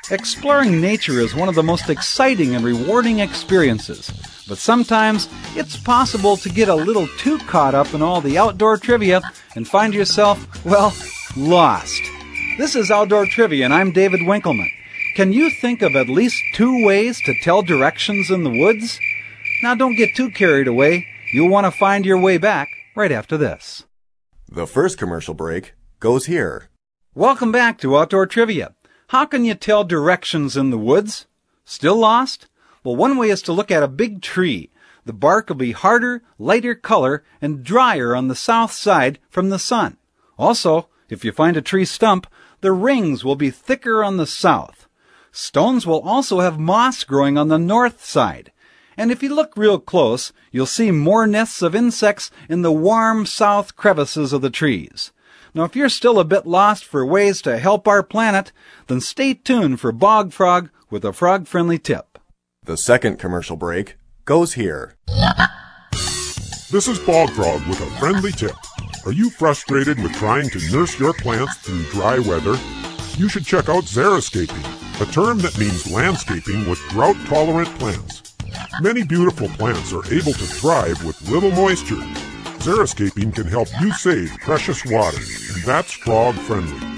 Exploring nature is one of the most exciting and rewarding experiences, but sometimes it's possible to get a little too caught up in all the outdoor trivia and find yourself, well, lost. This is Outdoor Trivia, and I'm David Winkleman. Can you think of at least 2 ways to tell directions in the woods? Now don't get too carried away. You'll want to find your way back right after this. The first commercial break goes here. Welcome back to Outdoor Trivia. How can you tell directions in the woods? Still lost? Well, one way is to look at a big tree. The bark will be harder, lighter color, and drier on the south side from the sun. Also, if you find a tree stump, the rings will be thicker on the south. Stones will also have moss growing on the north side. And if you look real close, you'll see more nests of insects in the warm south crevices of the trees. Now, if you're still a bit lost for ways to help our planet, then stay tuned for Bog Frog with a frog-friendly tip. The second commercial break goes here. This is Bog Frog with a friendly tip. Are you frustrated with trying to nurse your plants through dry weather? You should check out xeriscaping, a term that means landscaping with drought-tolerant plants. Many beautiful plants are able to thrive with little moisture. Xeriscaping can help you save precious water, and that's frog-friendly.